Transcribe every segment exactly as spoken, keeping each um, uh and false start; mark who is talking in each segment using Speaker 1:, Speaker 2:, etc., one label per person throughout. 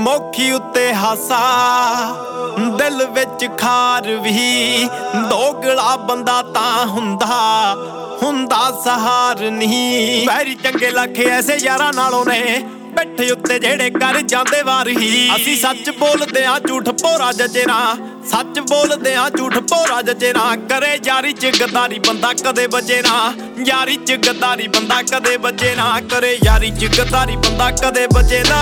Speaker 1: ਮੋਖੀ ਉੱਤੇ ਹਾਸਾ ਦਿਲ ਵਿੱਚ ਖਾਰ ਵੀ ਦੋਗਲਾ ਬੰਦਾ ਤਾਂ ਹੁੰਦਾ ਹੁੰਦਾ ਸਹਾਰ ਨਹੀਂ। ਵੈਰੀ ਚੰਗੇ ਲੱਖ ਐਸੇ ਯਾਰਾਂ ਨਾਲੋਂ ਨੇ ਬੈਠੇ ਉੱਤੇ ਜਿਹੜੇ ਕਰ ਜਾਂਦੇ ਵਾਰ ਹੀ। ਅਸੀਂ ਸੱਚ ਬੋਲਦੇ ਆਂ ਝੂਠ ਭੋਰਾ ਜੱਜੇ ਨਾ ਸੱਚ ਬੋਲਦੇ ਆਂ ਝੂਠ ਭੋਰਾ ਜੱਜੇ ਨਾ ਕਰੇ ਯਾਰੀ ਚ ਗੱਦਾਰੀ ਬੰਦਾ ਕਦੇ ਬਚੇ ਨਾ ਯਾਰੀ ਚ ਗੱਦਾਰੀ ਬੰਦਾ ਕਦੇ ਬਚੇ ਨਾ ਕਰੇ ਯਾਰੀ ਚ ਗੱਦਾਰੀ ਬੰਦਾ ਕਦੇ ਬਚੇ ਨਾ।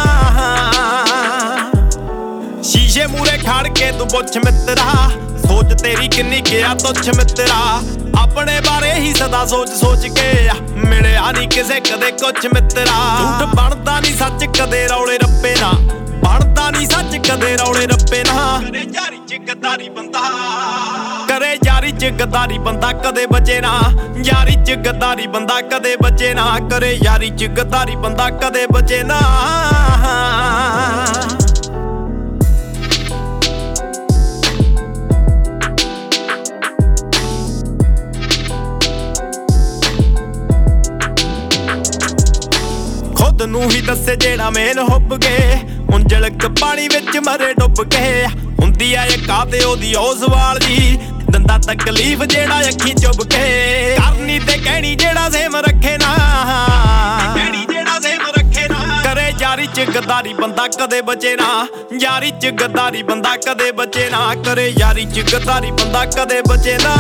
Speaker 1: ਸ਼ੀਸ਼ੇ ਮੂਰੇ ਖੜ ਕੇ ਤੂੰ ਪੁੱਛ ਮਿੱਤਰਾ ਸੋਚ ਤੇਰੀ ਕਿੰਨੀ ਗਿਆ ਤੁੱਛ ਮਿੱਤਰਾ ਆਪਣੇ ਬਾਰੇ ਹੀ ਸਦਾ ਸੋਚ ਸੋਚ ਕੇ ਮਿਲਿਆ ਨਹੀਂ ਕਿਸੇ ਕਦੇ ਕੁਛ ਮਿੱਤਰਾ। ਝੂਠ ਬਣਦਾ ਨਹੀਂ ਸੱਚ ਕਦੇ ਰੌਲੇ ਰੱਪੇ ਨਾ ਬਣਦਾ ਨਹੀਂ ਸੱਚ ਕਦੇ ਰੌਲੇ ਰੱਪੇ ਨਾ ਕਰੇ ਯਾਰੀ ਚ ਗੱਦਾਰੀ ਬੰਦਾ ਕਰੇ ਯਾਰੀ ਚ ਗੱਦਾਰੀ ਬੰਦਾ ਕਦੇ ਬਚੇ ਨਾ ਯਾਰੀ ਚ ਗੱਦਾਰੀ ਬੰਦਾ ਕਦੇ ਬਚੇ ਨਾ ਕਰੇ ਯਾਰੀ ਚ ਗੱਦਾਰੀ ਬੰਦਾ ਕਦੇ ਬਚੇ ਨਾ। ਖੁਦ ਨੂੰ ਹੀ ਦੱਸੇ ਜਿਹੜਾ ਮੇਨ ਹੁੱਬ ਗਏ ਉਂਜਲਕ ਪਾਣੀ ਵਿੱਚ ਮਰੇ ਡੁੱਬ ਕੇ ਹੁੰਦੀ ਆ ਇਹ ਕਾਤੇ ਉਹਦੀ ਉਹ ਸਵਾਲ ਜੀ ਦੰਦਾ ਤਕਲੀਫ ਜਿਹੜਾ ਅੱਖੀ ਚੁੱਭ ਕੇ ਕਰਨੀ ਤੇ ਕਹਿਣੀ ਜਿਹੜਾ ਸੇਮ ਰੱਖੇ ਨਾ ਕਹਿਣੀ ਜਿਹੜਾ ਸੇਮ ਰੱਖੇ ਨਾ ਕਰੇ ਯਾਰੀ ਚ ਗੱਦਾਰੀ ਬੰਦਾ ਕਦੇ ਬਚੇ ਨਾ ਯਾਰੀ ਚ ਗੱਦਾਰੀ ਬੰਦਾ ਕਦੇ ਬਚੇ ਨਾ ਕਰੇ ਯਾਰੀ ਚ ਗੱਦਾਰੀ ਬੰਦਾ ਕਦੇ ਬਚੇ ਨਾ।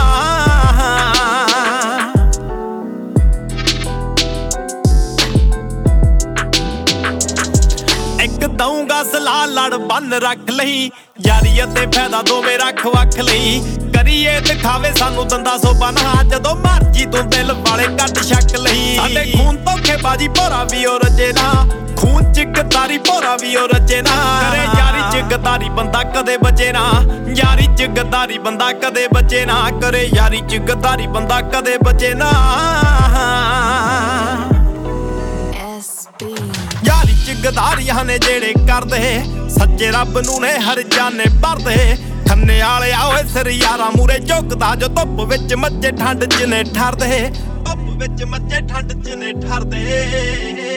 Speaker 1: ਇੱਕ ਦਊਂਗਾ ਸਲਾਹ ਲੜ ਬੰਨ ਰੱਖ ਲਈ ਯਾਰੀ ਅਤੇ ਫਾਇਦਾ ਦੋਵੇਂ ਰੱਖ ਵੱਖ ਲਈ ਕਰੀਏ ਦਿਖਾਵੇ ਸਾਨੂੰ ਦੰਦਾ ਸੋਭਾ ਨਾ ਜਦੋਂ ਮਰਜੀ ਤੂੰ ਦਿਲ ਵਾਲੇ ਕੱਢ ਛੱਕ ਲਈ। ਸਾਡੇ ਖੂਨ ਧੋਖੇਬਾਜ਼ੀ ਭੋਰਾ ਵੀ ਉਹ ਰਚੇ ਨਾ ਖੂਨ ਚ ਗੱਦਾਰੀ ਭੋਰਾ ਵੀ ਉਹ ਰਚੇ ਨਾ ਕਰੇ ਯਾਰੀ ਚ ਗੱਦਾਰੀ ਬੰਦਾ ਕਦੇ ਬਚੇ ਨਾ ਯਾਰੀ ਚ ਗੱਦਾਰੀ ਬੰਦਾ ਕਦੇ ਬਚੇ ਨਾ ਕਰੇ ਯਾਰੀ ਚ ਗੱਦਾਰੀ ਬੰਦਾ ਕਦੇ ਬਚੇ ਨਾ। ਯਾਰੀ ਚ ਗੱਦਾਰੀਆਂ ਨੇ ਜਿਹੜੇ ਕਰਦੇ ਸੱਚੇ ਰੱਬ ਨੂੰ ਨੇ ਹਰ ਜਾਨੇ ਭਰਦੇ ਖੰਨੇ ਵਾਲੇ ਆਏ ਸਿਰ ਯਾਰਾਂ ਮੂਰੇ ਝੁਕਦਾ ਜੋ ਧੁੱਪ ਵਿੱਚ ਮੱਝੇ ਠੰਡ ਚ ਨੇ ਠਰਦੇ ਧੁੱਪ ਵਿੱਚ ਮੱਝੇ ਠੰਡ ਚ ਨੇ ਠਰਦੇ।